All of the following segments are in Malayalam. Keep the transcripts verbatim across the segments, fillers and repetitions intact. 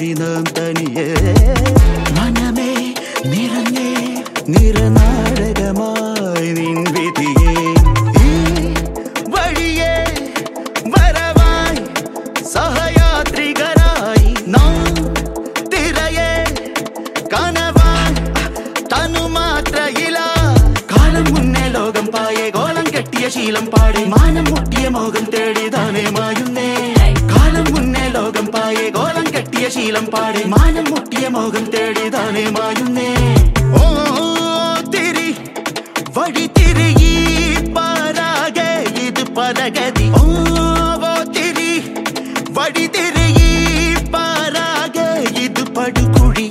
മാറി നാം തനിയെ മനമേ നിറഞ്ഞേ നിറനാടകമായി നിൻ വിധിയെ ഈ വഴിയെ വരവായി സഹയാത്രികരായി നാം തിരയെ കനവായി തനുമാത്രയില കാലം മുന്നേ ലോകം പായെ ഗോളം കെട്ടിയ ശീലം പാടെ മാനം മുട്ടിയ മോഹം തേടിതാനേ മായുന്നേ കാലം മുന്നേ ലോകം പായെ ഗോളം കെട്ടിയ ശീലം പാടെ മാനം മുട്ടിയ മോഹം തേടിതാനേ മായുന്നേ ഓ തിരി വഴി തിരിയി പാരാകെ ഇത് പരഗതി ഓ തിരി വഴി തിരിയി പാരാകെ ഇത് പടുകുഴി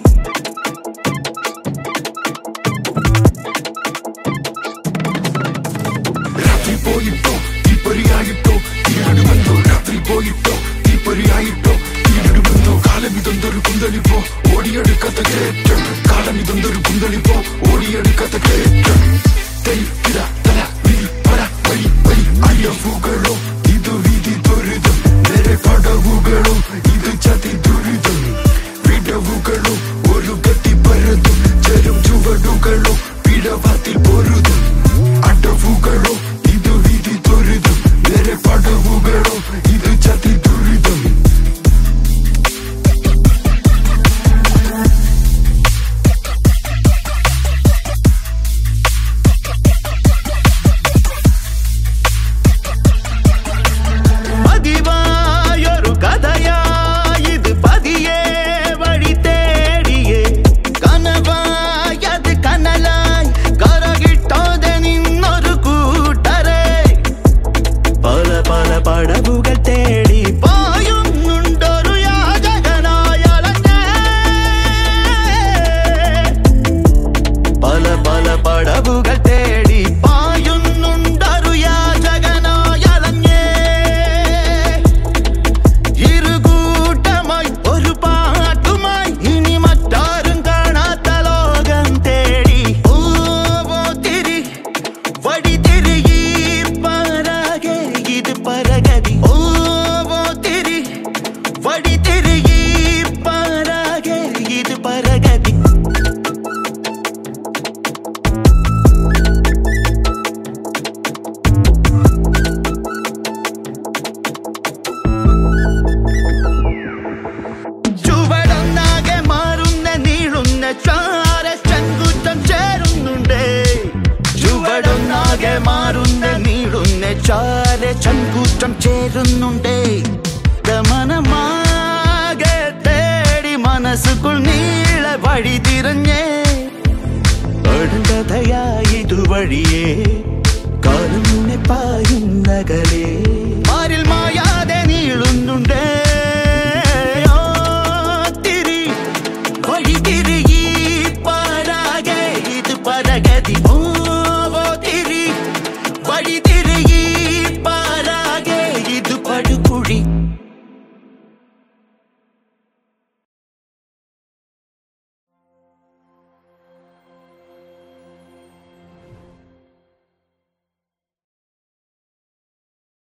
രാത്രി പോയിട്ടോ തീപ്പൊരിയായിട്ടോ തീരടുമെന്നോ രാത്രി പോയിട്ടോ തീപ്പൊരിയായിട്ടോ തീരടുമെന്നോ കാലമിതൊന്തൊരു കുന്തളിപ്പോ ഓടിയെടുക്കാത്ത കേറ്റം കാലമിതൊന്തൊരു കുന്തളിപ്പോ ഓടിയെടുക്കാത്ത കേറ്റം തെയ്യ തല വിധി പര വഴി വഴി അയവുകളോ ഇത് വിധി ദുരിതം നേരെ പടവുകളോ ഇത് ചതി ദുരിതം വിടവുകളോ ഒരു ഗതി പരതും ചെറും ചുവടുകളോ പിടവാത്തിൽ പൊരുതും അടവുകളോ ഇത് വിധി ദുരിതം നേരെ പടവുകളോ ഇത് ചതി ദുരിതം പതിവായൊരു കഥയായത് പതിയെ വഴി തേടിയേ കനവായത് കനലായി കരകിട്ടാതെ നിന്നൊരു കൂട്ടരെ പല പല പടവുകൾ തേടി പായുന്നുണ്ടൊരു യാചകനായലഞ്ഞേ പല പല പടവുകൾ തേടി പായുന്നുണ്ടൊരു യാചകനായലഞ്ഞേ ഇരുകൂട്ടമായി ഒരു പാട്ടുമായി ഇനി മറ്റാരും കാണാത്ത ലോകം തേടി ഓ തിരി വഴി തിരിയി പാരാകെ ഇത് പരഗതി ഓ തിരി വഴി തിരിയി പാരാകെ ഇത് പരഗതി ചുവടൊന്നാകെ മാറുന്ന നീളുന്ന ചാര ചങ്കുറ്റം ചേരുന്നുണ്ടേ ചുവടൊന്നാകെ മാറുന്ന നീളുന്ന ചാര ചങ്കുറ്റം ചേരുന്നുണ്ടേ മനമാകെ തേടി മനസ്സുക്കുൾ നീള വഴി തിരഞ്ഞേ കഥയായി ഇതുവഴിയേ കാലം മുന്നേ പായുന്നകലേ മാറിൽ മായാതെ നീളുന്നുണ്ടേ